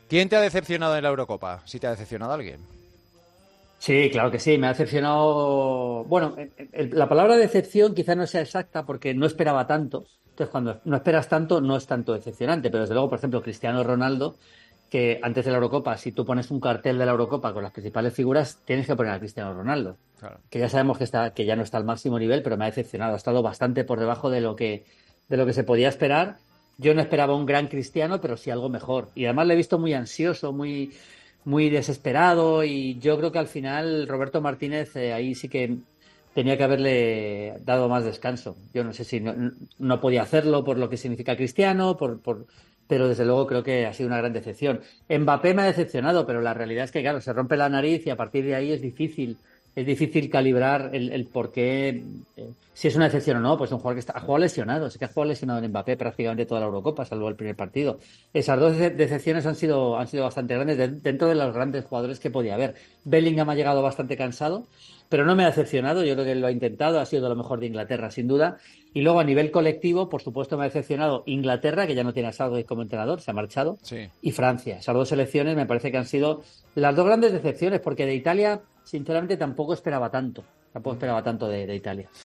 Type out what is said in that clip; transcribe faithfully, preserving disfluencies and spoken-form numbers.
¿Quién te ha decepcionado en la Eurocopa? Si te ha decepcionado alguien. Sí, claro que sí, me ha decepcionado. Bueno, el- el- la palabra decepción quizá no sea exacta porque no esperaba tanto. Entonces, cuando no esperas tanto, no es tanto decepcionante. Pero desde luego, por ejemplo, Cristiano Ronaldo, que antes de la Eurocopa, si tú pones un cartel de la Eurocopa con las principales figuras, tienes que poner a Cristiano Ronaldo. Claro. Que ya sabemos que está, que ya no está al máximo nivel, pero me ha decepcionado. Ha estado bastante por debajo de lo que, de lo que se podía esperar. Yo no esperaba un gran Cristiano, pero sí algo mejor. Y además le he visto muy ansioso, muy muy desesperado y yo creo que al final Roberto Martínez eh, ahí sí que tenía que haberle dado más descanso. Yo no sé si no, no podía hacerlo por lo que significa Cristiano, por, por, pero desde luego creo que ha sido una gran decepción. Mbappé me ha decepcionado, pero la realidad es que, claro, se rompe la nariz y a partir de ahí es difícil, es difícil calibrar el, el por qué, eh, si es una decepción o no, pues un jugador que está, ha jugado lesionado, es que ha jugado lesionado en Mbappé prácticamente toda la Eurocopa, salvo el primer partido. Esas dos dece- decepciones han sido, han sido bastante grandes de- dentro de los grandes jugadores que podía haber. Bellingham ha llegado bastante cansado, pero no me ha decepcionado. Yo creo que lo ha intentado, ha sido de lo mejor de Inglaterra, sin duda. Y luego a nivel colectivo, por supuesto, me ha decepcionado Inglaterra, que ya no tiene a Southgate como entrenador, se ha marchado, Sí. y Francia. Esas dos selecciones me parece que han sido las dos grandes decepciones, porque de Italia, sinceramente, tampoco esperaba tanto. Tampoco esperaba tanto de, de Italia.